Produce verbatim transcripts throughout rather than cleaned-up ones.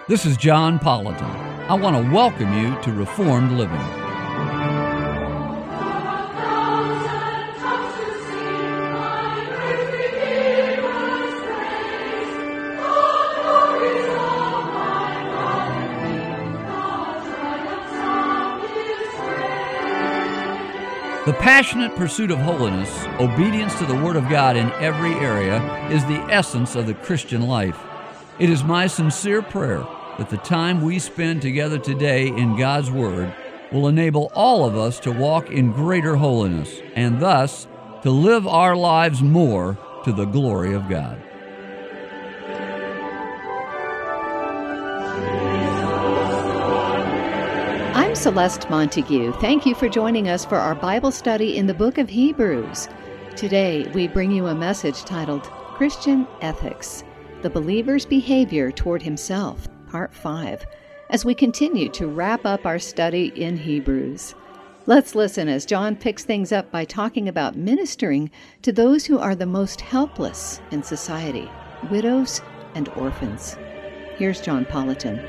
This is John Politan. I want to welcome you to Reformed Living. The passionate pursuit of holiness, obedience to the Word of God in every area, is the essence of the Christian life. It is my sincere prayer that the time we spend together today in God's Word will enable all of us to walk in greater holiness and thus to live our lives more to the glory of God. I'm Celeste Montague. Thank you for joining us for our Bible study in the book of Hebrews. Today, we bring you a message titled Christian Ethics, the Believer's Behavior Toward Himself, Part five, as we continue to wrap up our study in Hebrews. Let's listen as John picks things up by talking about ministering to those who are the most helpless in society, widows and orphans. Here's John Politan.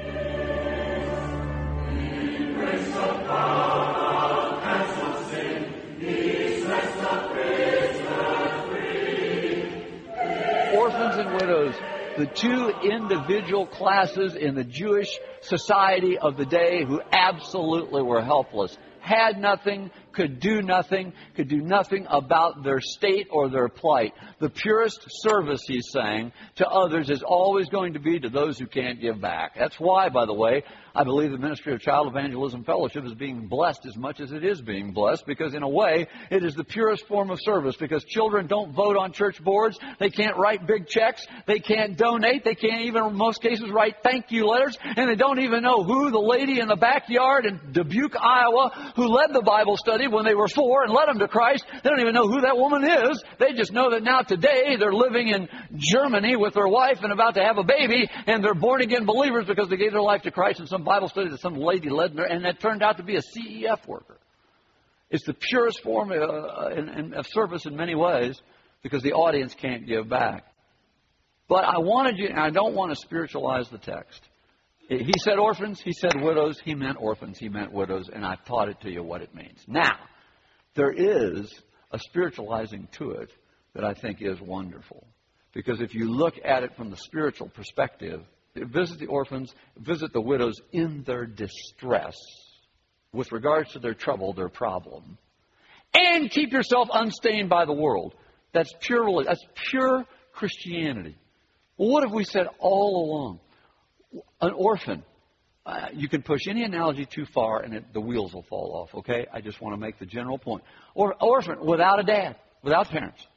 Orphans and widows, the two individual classes in the Jewish society of the day who absolutely were helpless, had nothing, could do nothing, could do nothing about their state or their plight. The purest service, he's saying, to others is always going to be to those who can't give back. That's why, by the way, I believe the ministry of Child Evangelism Fellowship is being blessed as much as it is being blessed, because in a way, it is the purest form of service, because children don't vote on church boards, they can't write big checks, they can't donate, they can't even, in most cases, write thank you letters, and they don't even know who the lady in the backyard in Dubuque, Iowa, who led the Bible study when they were four and led them to Christ. They don't even know who that woman is. They just know that now today they're living in Germany with their wife and about to have a baby, and they're born-again believers because they gave their life to Christ in some Bible study that some lady led, and that turned out to be a C E F worker. It's the purest form uh, in, in, of service in many ways, because the audience can't give back. But I wanted you, and I don't want to spiritualize the text. He said orphans, he said widows, he meant orphans, he meant widows, and I've taught it to you what it means. Now, there is a spiritualizing to it that I think is wonderful. Because if you look at it from the spiritual perspective, visit the orphans, visit the widows in their distress with regards to their trouble, their problem, and keep yourself unstained by the world. That's pure, that's pure Christianity. Well, what have we said all along? An orphan, uh, you can push any analogy too far and it, the wheels will fall off, okay? I just want to make the general point. Or orphan, without a dad, without parents.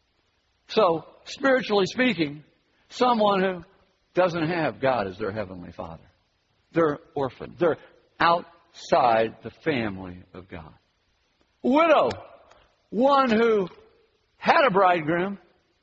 So, spiritually speaking, someone who doesn't have God as their heavenly Father. They're orphaned. They're outside the family of God. Widow, one who had a bridegroom,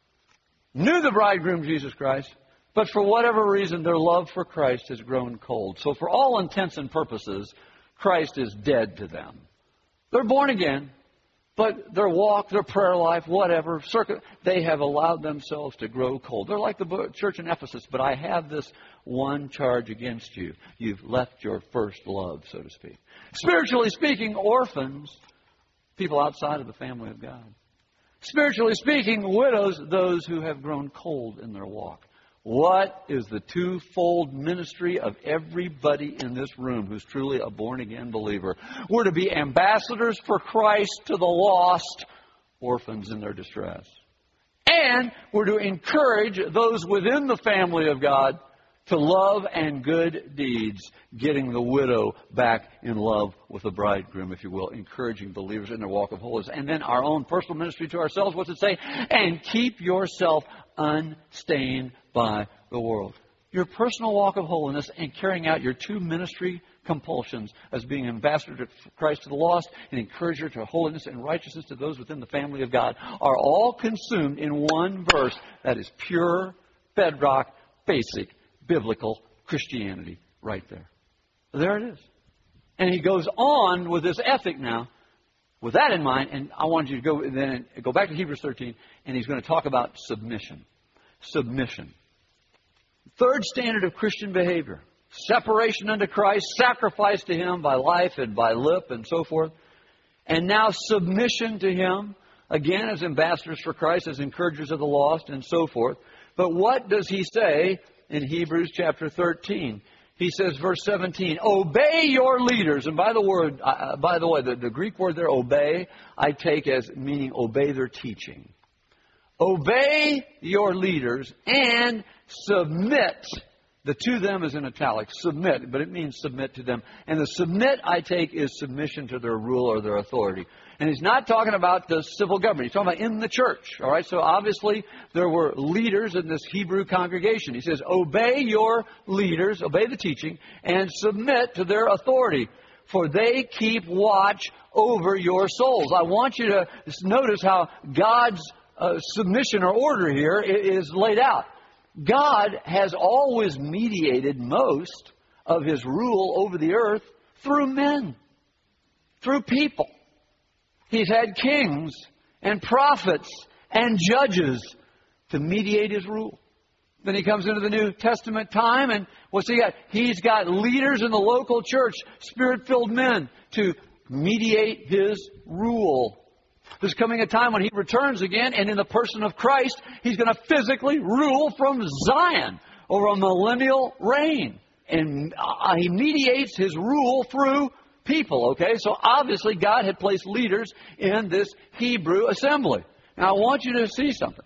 knew the bridegroom, Jesus Christ, but for whatever reason, their love for Christ has grown cold. So for all intents and purposes, Christ is dead to them. They're born again, but their walk, their prayer life, whatever, they have allowed themselves to grow cold. They're like the church in Ephesus, but I have this one charge against you. You've left your first love, so to speak. Spiritually speaking, orphans, people outside of the family of God. Spiritually speaking, widows, those who have grown cold in their walk. What is the twofold ministry of everybody in this room who's truly a born-again believer? We're to be ambassadors for Christ to the lost, orphans in their distress. And we're to encourage those within the family of God to love and good deeds, getting the widow back in love with the bridegroom, if you will, encouraging believers in their walk of holiness. And then our own personal ministry to ourselves, what's it say? And keep yourself unstained by the world. Your personal walk of holiness and carrying out your two ministry compulsions as being ambassador to Christ to the lost and encourager to holiness and righteousness to those within the family of God are all consumed in one verse that is pure, bedrock, basic, biblical Christianity right there. There it is. And he goes on with this ethic now, with that in mind, and I want you to go then go back to Hebrews thirteen, and he's going to talk about submission. Submission. Third standard of Christian behavior. separation unto Christ, sacrifice to Him by life and by lip and so forth. And now submission to Him, again as ambassadors for Christ, as encouragers of the lost and so forth. But what does He say in Hebrews chapter thirteen? He says, verse seventeen, obey your leaders. And by the word, uh, by the way, the, the Greek word there, obey, I take as meaning obey their teaching. Obey your leaders and submit. The to them is in italics, submit, but it means submit to them. And the submit, I take, is submission to their rule or their authority. And he's not talking about the civil government. He's talking about in the church. All right, so obviously there were leaders in this Hebrew congregation. He says, obey your leaders, obey the teaching, and submit to their authority, for they keep watch over your souls. I want you to notice how God's uh, submission or order here is laid out. God has always mediated most of His rule over the earth through men, through people. He's had kings and prophets and judges to mediate His rule. Then He comes into the New Testament time, and what's He got? He's got leaders in the local church, Spirit-filled men, to mediate His rule. There's coming a time when He returns again, and in the person of Christ, He's going to physically rule from Zion over a millennial reign. And uh, He mediates His rule through people, okay? So obviously God had placed leaders in this Hebrew assembly. Now I want you to see something.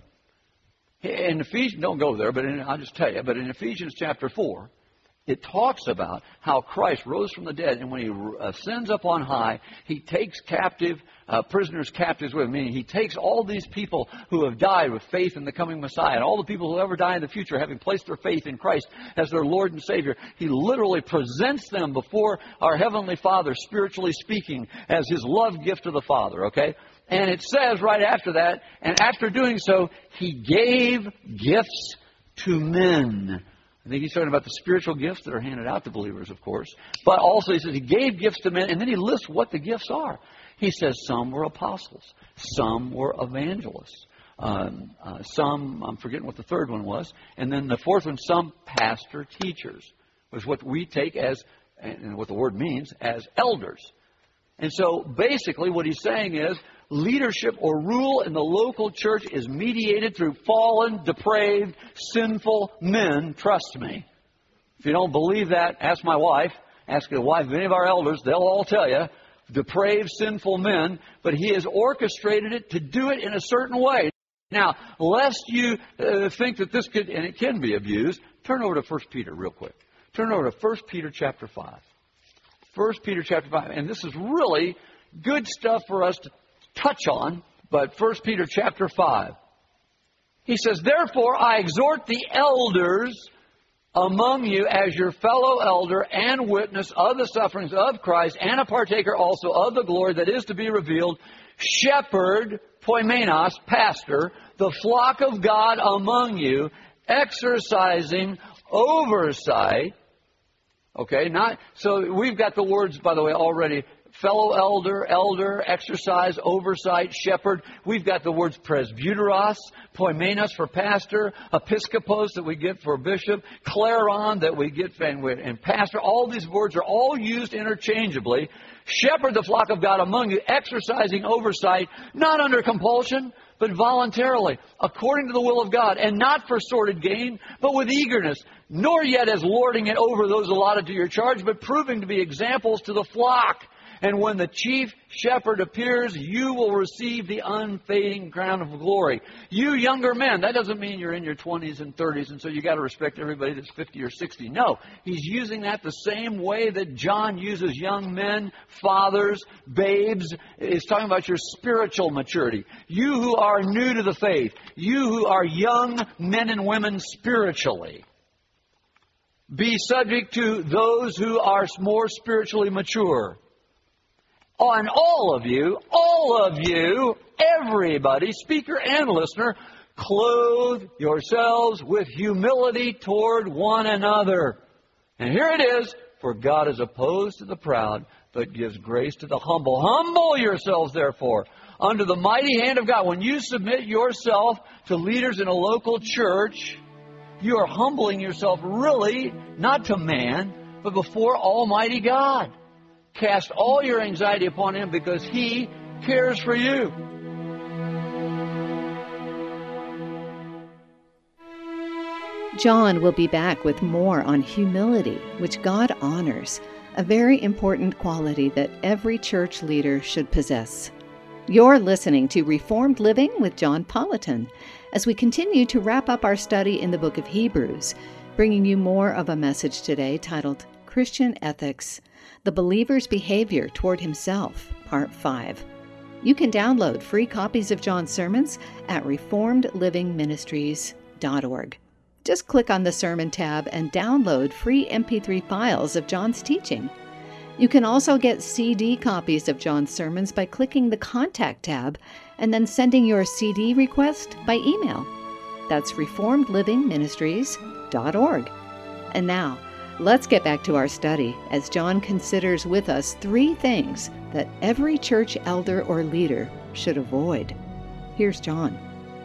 In Ephesians, don't go there, but in, I'll just tell you, but in Ephesians chapter four, it talks about how Christ rose from the dead, and when He ascends up on high, He takes captive, uh, prisoners captives with Him. Meaning He takes all these people who have died with faith in the coming Messiah, and all the people who will ever die in the future, having placed their faith in Christ as their Lord and Savior. He literally presents them before our Heavenly Father, spiritually speaking, as His love gift to the Father, okay? And it says right after that, and after doing so, He gave gifts to men. I think He's talking about the spiritual gifts that are handed out to believers, of course. But also He says He gave gifts to men, and then He lists what the gifts are. He says some were apostles, some were evangelists, um, uh, some, I'm forgetting what the third one was, and then the fourth one, some pastor teachers, was what we take as, and what the word means, as elders. And so basically what he's saying is, leadership or rule in the local church is mediated through fallen, depraved, sinful men. Trust me. If you don't believe that, ask my wife. Ask the wife of any of our elders. They'll all tell you. Depraved, sinful men. But He has orchestrated it to do it in a certain way. Now, lest you uh, think that this could, and it can be abused, turn over to First Peter real quick. Turn over to First Peter chapter five. First Peter chapter five. And this is really good stuff for us to touch on, but First Peter chapter five. He says, therefore I exhort the elders among you as your fellow elder and witness of the sufferings of Christ, and a partaker also of the glory that is to be revealed. Shepherd, poimenos, pastor, the flock of God among you, exercising oversight. Okay, not so we've got the words, by the way, already. Fellow elder, elder, exercise, oversight, shepherd. We've got the words presbyteros, poimenos for pastor, episkopos that we get for bishop, kleron that we get for, and pastor. All these words are all used interchangeably. Shepherd the flock of God among you, exercising oversight, not under compulsion, but voluntarily, according to the will of God, and not for sordid gain, but with eagerness, nor yet as lording it over those allotted to your charge, but proving to be examples to the flock. And when the chief shepherd appears, you will receive the unfading crown of glory. You younger men, that doesn't mean you're in your twenties and thirties, and so you got to respect everybody that's fifty or sixty. No, he's using that the same way that John uses young men, fathers, babes. He's talking about your spiritual maturity. You who are new to the faith, you who are young men and women spiritually, be subject to those who are more spiritually mature. On all of you, all of you, everybody, speaker and listener, clothe yourselves with humility toward one another. And here it is, for God is opposed to the proud, but gives grace to the humble. Humble yourselves, therefore, under the mighty hand of God. When you submit yourself to leaders in a local church, you are humbling yourself really, not to man, but before Almighty God. Cast all your anxiety upon Him because He cares for you. John will be back with more on humility, which God honors, a very important quality that every church leader should possess. You're listening to Reformed Living with John Politan as we continue to wrap up our study in the book of Hebrews, bringing you more of a message today titled Christian Ethics, the Believer's Behavior Toward Himself, Part five. You can download free copies of John's sermons at reformed living ministries dot org. Just click on the Sermon tab and download free M P three files of John's teaching. You can also get C D copies of John's sermons by clicking the Contact tab and then sending your C D request by email. That's reformed living ministries dot org. And now, let's get back to our study as John considers with us three things that every church elder or leader should avoid. Here's John.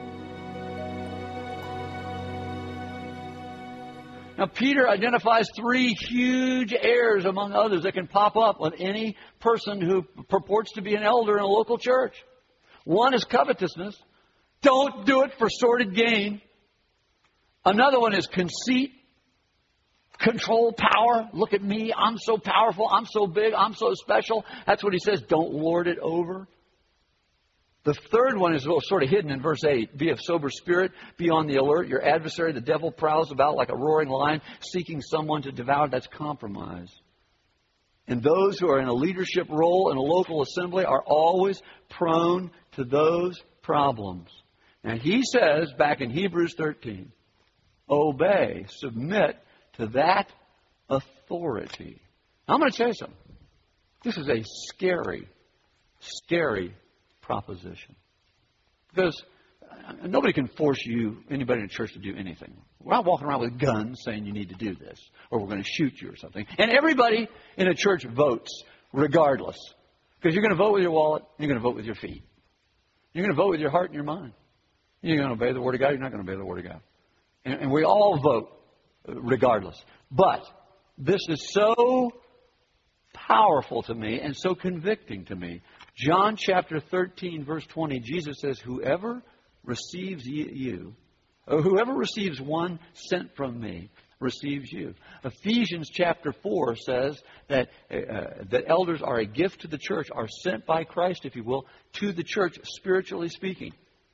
Now, Peter identifies three huge errors, among others, that can pop up with any person who purports to be an elder in a local church. One is covetousness. Don't do it for sordid gain. Another one is conceit, control, power. Look at me. I'm so powerful. I'm so big. I'm so special. That's what he says. Don't lord it over. The third one is sort of hidden in verse eight. Be of sober spirit. Be on the alert. Your adversary, the devil, prowls about like a roaring lion, seeking someone to devour. That's compromise. And those who are in a leadership role in a local assembly are always prone to those problems. Now he says back in Hebrews thirteen, obey, submit to that authority. Now, I'm going to tell you something. This is a scary, scary proposition. Because nobody can force you, anybody in the church, to do anything. We're not walking around with guns saying you need to do this, or we're going to shoot you or something. And everybody in a church votes regardless. Because you're going to vote with your wallet, you're going to vote with your feet. You're going to vote with your heart and your mind. You're going to obey the Word of God, you're not going to obey the Word of God. And, and we all vote regardless. But this is so powerful to me and so convicting to me. John chapter thirteen, verse twenty, Jesus says, whoever receives you, or whoever receives one sent from me, receives you. Ephesians chapter four says that, uh, that elders are a gift to the church, are sent by Christ, if you will, to the church, spiritually speaking.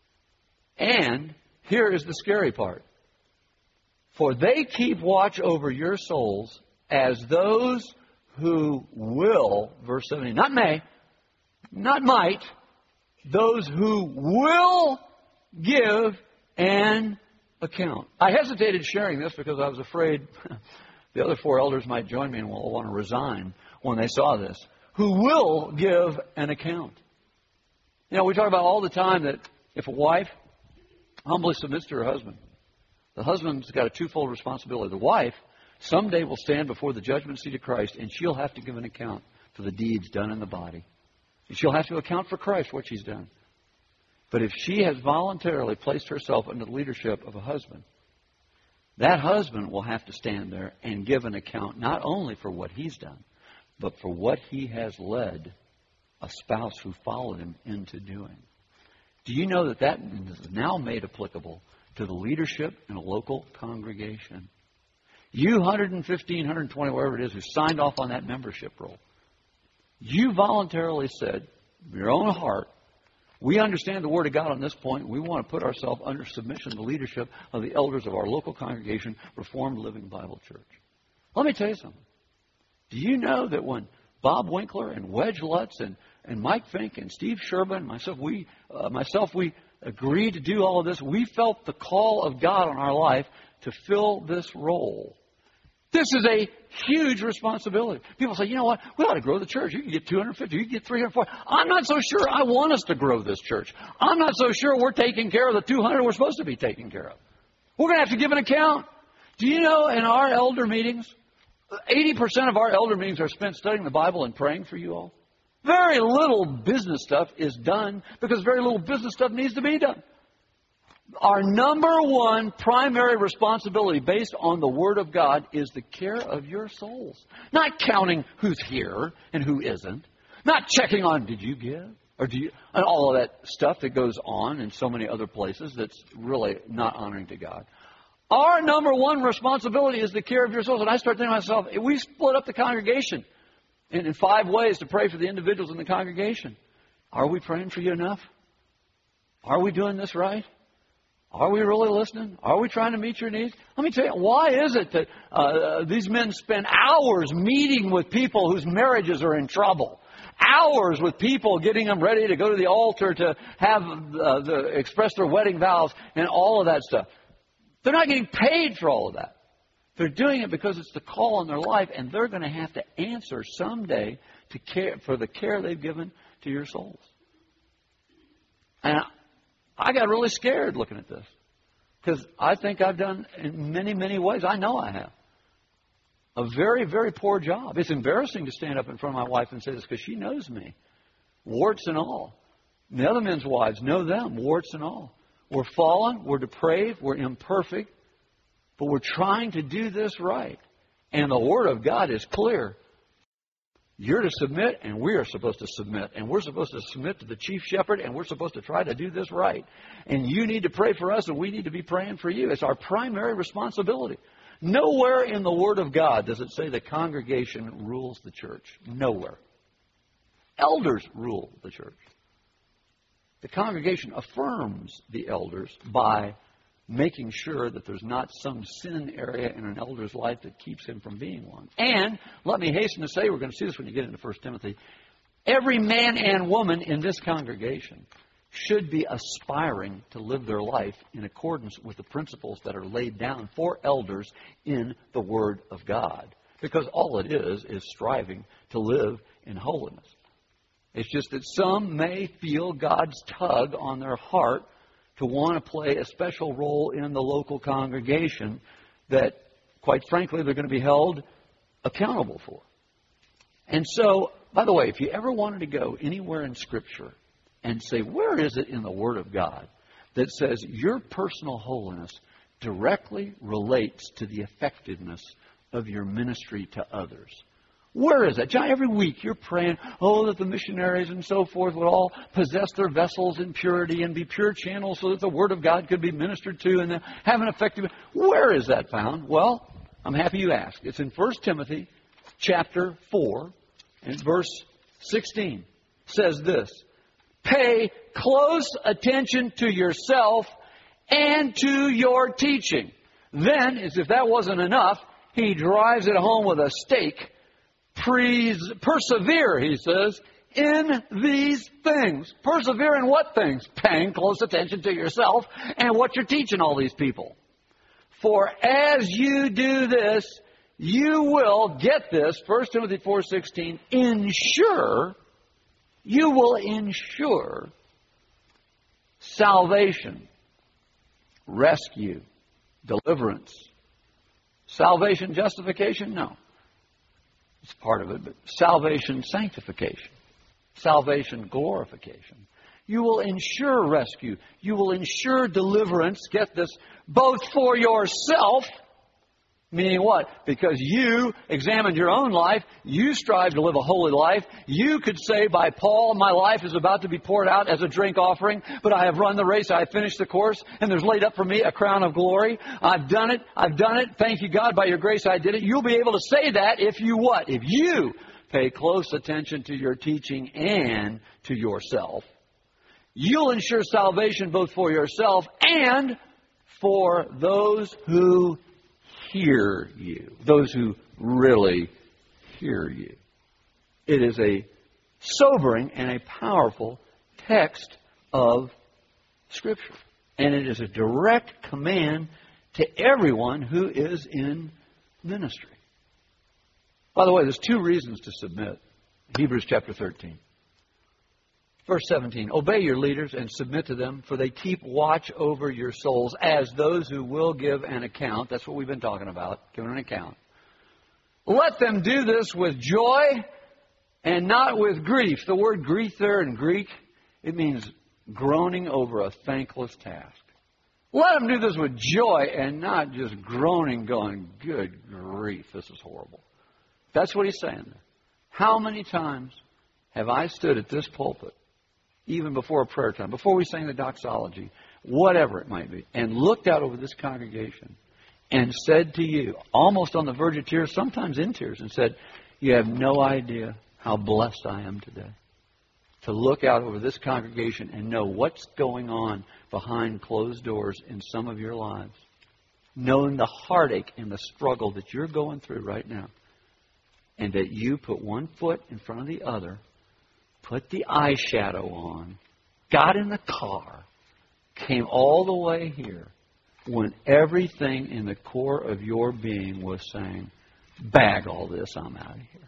And here is the scary part. For they keep watch over your souls as those who will, verse seventeen, not may, not might, those who will give an account. I hesitated sharing this because I was afraid the other four elders might join me and will want to resign when they saw this. Who will give an account. You know, we talk about all the time that if a wife humbly submits to her husband, the husband's got a twofold responsibility. The wife someday will stand before the judgment seat of Christ, and she'll have to give an account for the deeds done in the body. And she'll have to account for Christ what she's done. But if she has voluntarily placed herself under the leadership of a husband, that husband will have to stand there and give an account not only for what he's done, but for what he has led a spouse who followed him into doing. Do you know that that is now made applicable to the leadership in a local congregation? You one hundred fifteen, one hundred twenty, whatever it is, who signed off on that membership roll, you voluntarily said, your own heart, we understand the Word of God on this point. We want to put ourselves under submission to the leadership of the elders of our local congregation, Reformed Living Bible Church. Let me tell you something. Do you know that when Bob Winkler and Wedge Lutz and, and Mike Fink and Steve Sherman and myself, we, uh, myself, we agreed to do all of this, we felt the call of God on our life to fill this role. This is a huge responsibility. People say, you know what, we ought to grow the church. You can get two hundred fifty, you can get three hundred forty. I'm not so sure I want us to grow this church. I'm not so sure we're taking care of the two hundred we're supposed to be taking care of. We're going to have to give an account. Do you know in our elder meetings, eighty percent of our elder meetings are spent studying the Bible and praying for you all? Very little business stuff is done because very little business stuff needs to be done. Our number one primary responsibility based on the Word of God is the care of your souls. Not counting who's here and who isn't. Not checking on, did you give? Or do you, and all of that stuff that goes on in so many other places that's really not honoring to God. Our number one responsibility is the care of your souls. And I start thinking to myself, if we split up the congregation in, in five ways to pray for the individuals in the congregation, are we praying for you enough? Are we doing this right? Are we really listening? Are we trying to meet your needs? Let me tell you, why is it that uh, these men spend hours meeting with people whose marriages are in trouble? Hours with people getting them ready to go to the altar to have uh, the, express their wedding vows and all of that stuff. They're not getting paid for all of that. They're doing it because it's the call on their life, and they're going to have to answer someday to care for the care they've given to your souls. And I got really scared looking at this because I think I've done in many, many ways. I know I have a very, very poor job. It's embarrassing to stand up in front of my wife and say this because she knows me, warts and all. And the other men's wives know them, warts and all. We're fallen, we're depraved, we're imperfect, but we're trying to do this right. And the Word of God is clear. You're to submit, and we are supposed to submit. And we're supposed to submit to the chief shepherd, and we're supposed to try to do this right. And you need to pray for us, and we need to be praying for you. It's our primary responsibility. Nowhere in the Word of God does it say the congregation rules the church. Nowhere. Elders rule the church. The congregation affirms the elders by making sure that there's not some sin area in an elder's life that keeps him from being one. And let me hasten to say, we're going to see this when you get into First Timothy, every man and woman in this congregation should be aspiring to live their life in accordance with the principles that are laid down for elders in the Word of God. Because all it is is striving to live in holiness. It's just that some may feel God's tug on their heart to want to play a special role in the local congregation that, quite frankly, they're going to be held accountable for. And so, by the way, if you ever wanted to go anywhere in Scripture and say, where is it in the Word of God that says your personal holiness directly relates to the effectiveness of your ministry to others? Where is that? John, every week you're praying, oh, that the missionaries and so forth would all possess their vessels in purity and be pure channels so that the Word of God could be ministered to and have an effective... Where is that found? Well, I'm happy you asked. It's in First Timothy chapter four and verse sixteen. It says this, pay close attention to yourself and to your teaching. Then, as if that wasn't enough, he drives it home with a stake. Persevere, he says, in these things. Persevere in what things? Paying close attention to yourself and what you're teaching all these people. For as you do this, you will, get this, First Timothy four sixteen, ensure, you will ensure salvation, rescue, deliverance. Salvation, justification? No. It's part of it, but salvation, sanctification. Salvation, glorification. You will ensure rescue. You will ensure deliverance, get this, both for yourself, meaning what? Because you examined your own life, you strive to live a holy life. You could say by Paul, my life is about to be poured out as a drink offering, but I have run the race, I have finished the course, and there's laid up for me a crown of glory. I've done it, I've done it, thank you God, by your grace I did it. You'll be able to say that if you what? If you pay close attention to your teaching and to yourself. You'll ensure salvation both for yourself and for those who hear you. Those who really hear you. It is a sobering and a powerful text of Scripture. And it is a direct command to everyone who is in ministry. By the way, there's two reasons to submit. Hebrews chapter thirteen. Verse seventeen, obey your leaders and submit to them, for they keep watch over your souls as those who will give an account. That's what we've been talking about, giving an account. Let them do this with joy and not with grief. The word grief there in Greek, it means groaning over a thankless task. Let them do this with joy and not just groaning, going, good grief, this is horrible. That's what he's saying there. How many times have I stood at this pulpit, even before a prayer time, before we sang the doxology, whatever it might be, and looked out over this congregation and said to you, almost on the verge of tears, sometimes in tears, and said, you have no idea how blessed I am today to look out over this congregation and know what's going on behind closed doors in some of your lives, knowing the heartache and the struggle that you're going through right now, and that you put one foot in front of the other, put the eyeshadow on, got in the car, came all the way here, when everything in the core of your being was saying, bag all this, I'm out of here.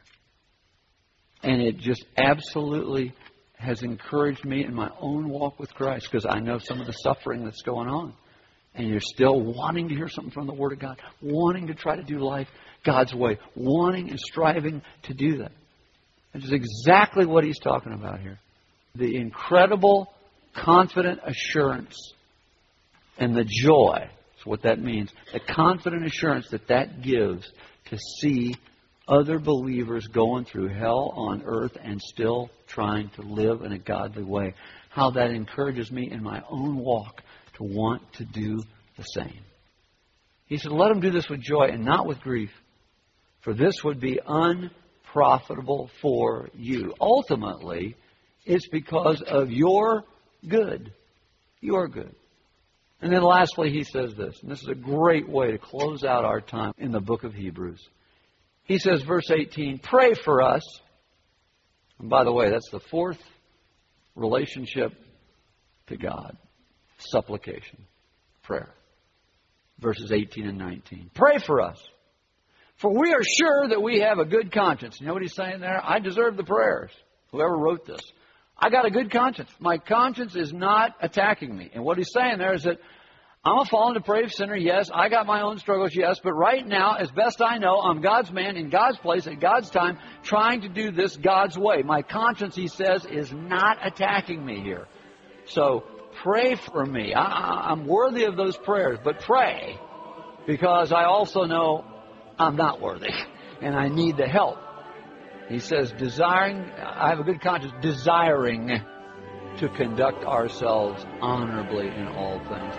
And it just absolutely has encouraged me in my own walk with Christ, because I know some of the suffering that's going on. And you're still wanting to hear something from the Word of God, wanting to try to do life God's way, wanting and striving to do that. Which is exactly what he's talking about here. The incredible, confident assurance and the joy is what that means. The confident assurance that that gives to see other believers going through hell on earth and still trying to live in a godly way. How that encourages me in my own walk to want to do the same. He said, let them do this with joy and not with grief, for this would be unprofitable for you. Ultimately, it's because of your good. Your good. And then lastly, he says this, and this is a great way to close out our time in the book of Hebrews. He says, verse eighteen, pray for us. And by the way, that's the fourth relationship to God. Supplication. Prayer. Verses eighteen and nineteen. Pray for us. For we are sure that we have a good conscience. You know what he's saying there? I deserve the prayers. Whoever wrote this. I got a good conscience. My conscience is not attacking me. And what he's saying there is that I'm a fallen, depraved sinner, yes. I got my own struggles, yes. But right now, as best I know, I'm God's man in God's place at God's time, trying to do this God's way. My conscience, he says, is not attacking me here. So pray for me. I, I'm worthy of those prayers, but pray, because I also know I'm not worthy and I need the help. He says, desiring, I have a good conscience, desiring to conduct ourselves honorably in all things.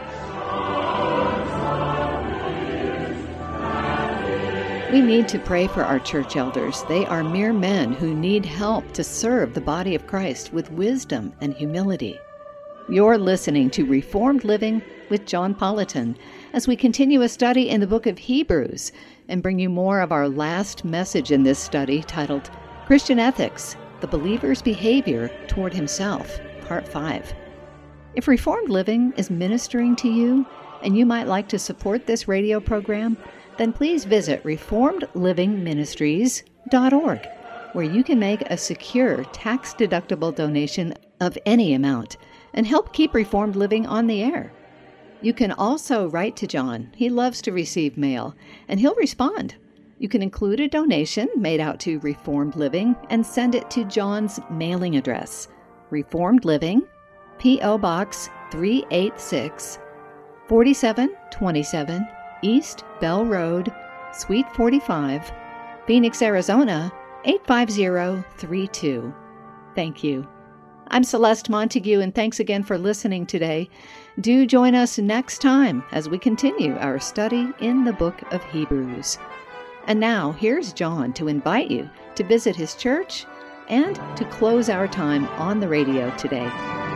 We need to pray for our church elders. They are mere men who need help to serve the body of Christ with wisdom and humility. You're listening to Reformed Living with John Politan as we continue a study in the book of Hebrews and bring you more of our last message in this study titled Christian Ethics, the Believer's Behavior Toward Himself, Part five. If Reformed Living is ministering to you and you might like to support this radio program, then please visit reformed living ministries dot org, where you can make a secure, tax-deductible donation of any amount and help keep Reformed Living on the air. You can also write to John. He loves to receive mail, and he'll respond. You can include a donation made out to Reformed Living and send it to John's mailing address, Reformed Living, P O Box three eighty-six, forty-seven twenty-seven East Bell Road, Suite forty-five, Phoenix, Arizona, eight five zero three two. Thank you. I'm Celeste Montague, and thanks again for listening today. Do join us next time as we continue our study in the book of Hebrews. And now, here's John to invite you to visit his church and to close our time on the radio today.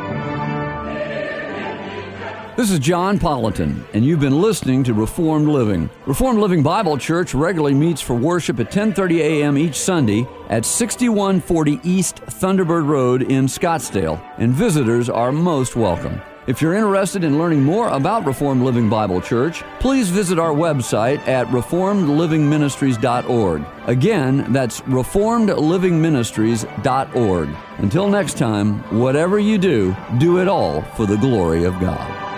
This is John Politan, and you've been listening to Reformed Living. Reformed Living Bible Church regularly meets for worship at ten thirty a.m. each Sunday at sixty-one forty East Thunderbird Road in Scottsdale, and visitors are most welcome. If you're interested in learning more about Reformed Living Bible Church, please visit our website at reformed living ministries dot org. Again, that's reformed living ministries dot org. Until next time, whatever you do, do it all for the glory of God.